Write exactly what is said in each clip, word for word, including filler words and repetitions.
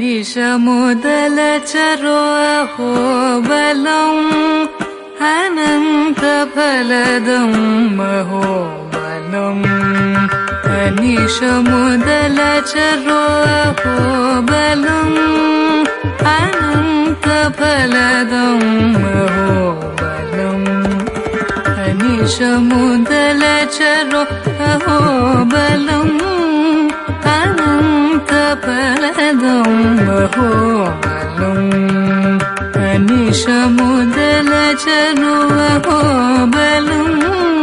अनिशमुदलचरो अहोबलम् अनन्तफलदं महोबलम् अनिशमुदलचरो अहोबलम् अनन्तफलदं महोबलम् अनिशमुदलचरो अहोबलम् अनन्तफलदं महोबलम् अनिशमुदलचरो अहोबलम्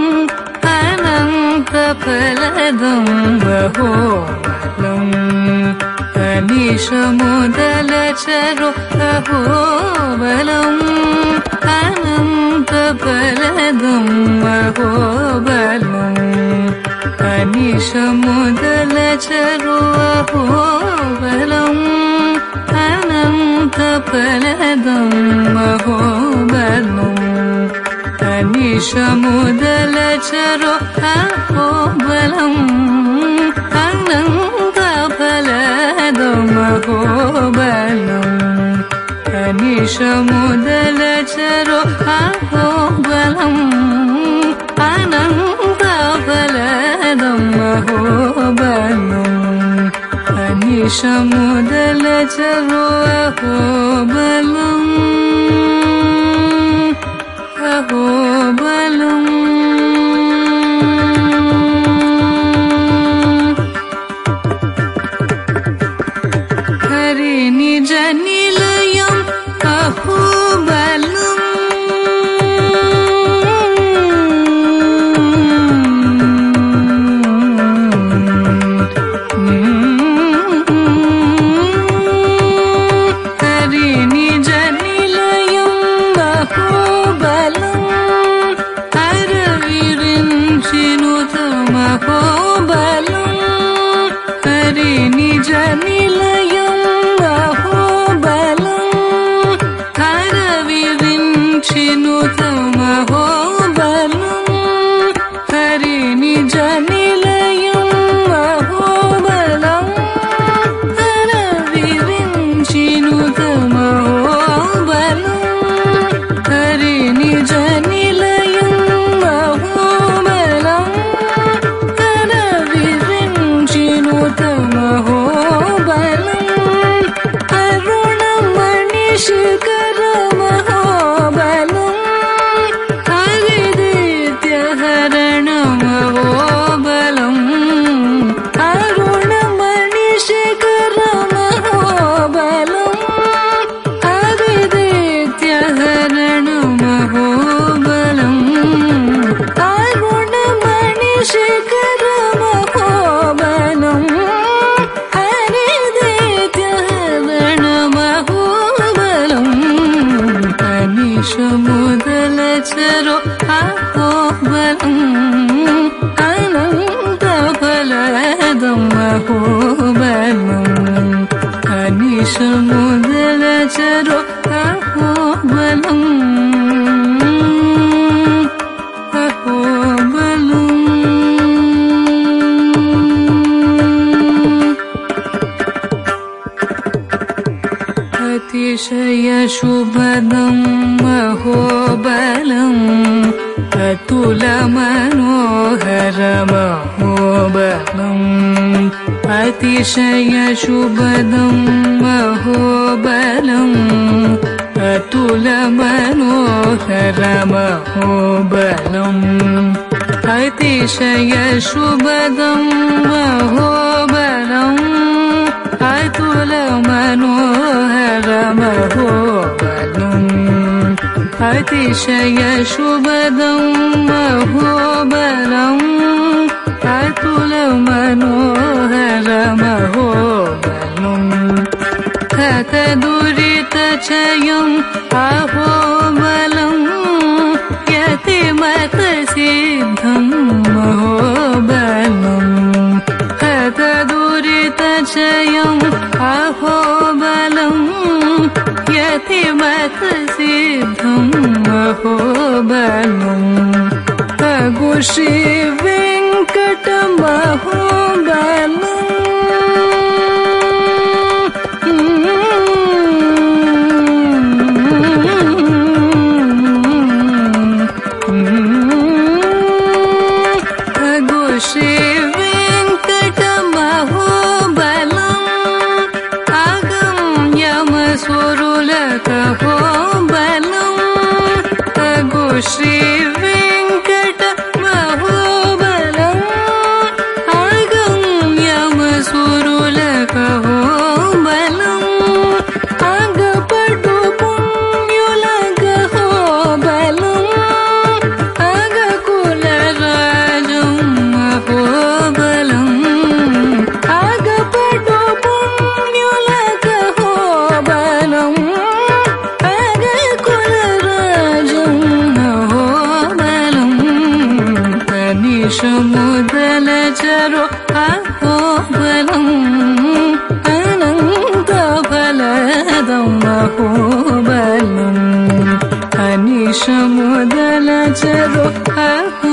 अनन्तफलदं महोबलम् अनिशमुदलचरो अहोबलम् अनन्तफलदं महोबलम् अनिशमुदलचरो अहोबलम् अनन्तफलदं महोबलम् अनिशमुदलचरो अहोबलम् अनन्तफलदं महोबलम् अनिशमुदलचरो अहोबलम् अनन्तफलदं महोबलम् अनिशमुदलचरो अहोबलम् अहोबलम् हरिनिजनिलयम् अहोबलम् हरिनिजनिलयम् अहोबलम् हरविरिञ्चिनुतम् अहोबलम् हरिनिजनिलयम् अहोबलम् हरविरिञ्चिनुतम् अहोबलम् हरिनिजनिलयम् अहोबलम् हरविरिञ्चिनुतम् शिखरमहोबलम् हरिदित्यहरणमहोबलम् अरुणमणिशिखरमहोबलम् हरिदित्यहरणमहोबलम् अरुणमणिशिखरमहोबलम् अनिशमुदलचरो अहोबलम् अनन्तफलदं महोबलम् अनिशमुदलचरो अहोबलम् अतिशयशुभदं महोबलम् अतुलमनोहरमहोबलम् अतिशयशुभदं महोबलम् अतुलमनोहरमहोबलम् अतिशयशुभदं महोबलम् अतुलमनोहरमहोबलम् अतिशयशुभदं महोबलम् अतुलमनोहरमहोबलम् हतदुरितचयम् अहोबलम् यतिमतसिद्धं महोबलम् हतदुरितचयम् अहोबलम् यतिमतसिद्धं महोबलम् अगुश्रीवेङ्कटमहोबलम् वेङ्कटमहोबलम् अगम्यमसुरुलकहोबलम् अगो श्री वेङ्कटमहोबलम् अगम्यमसुरुलकहोबलम् अगपटु पुण्युलकहोबलम् अगकुलराजं महोबलम् अगपटु पुण्युलकहोबलम् अगकुलराजं महोबलम् अनिशमुदलचरो अहोबलम् अनन्तफलदं महोबलम् अनिशमुदलचरो अहो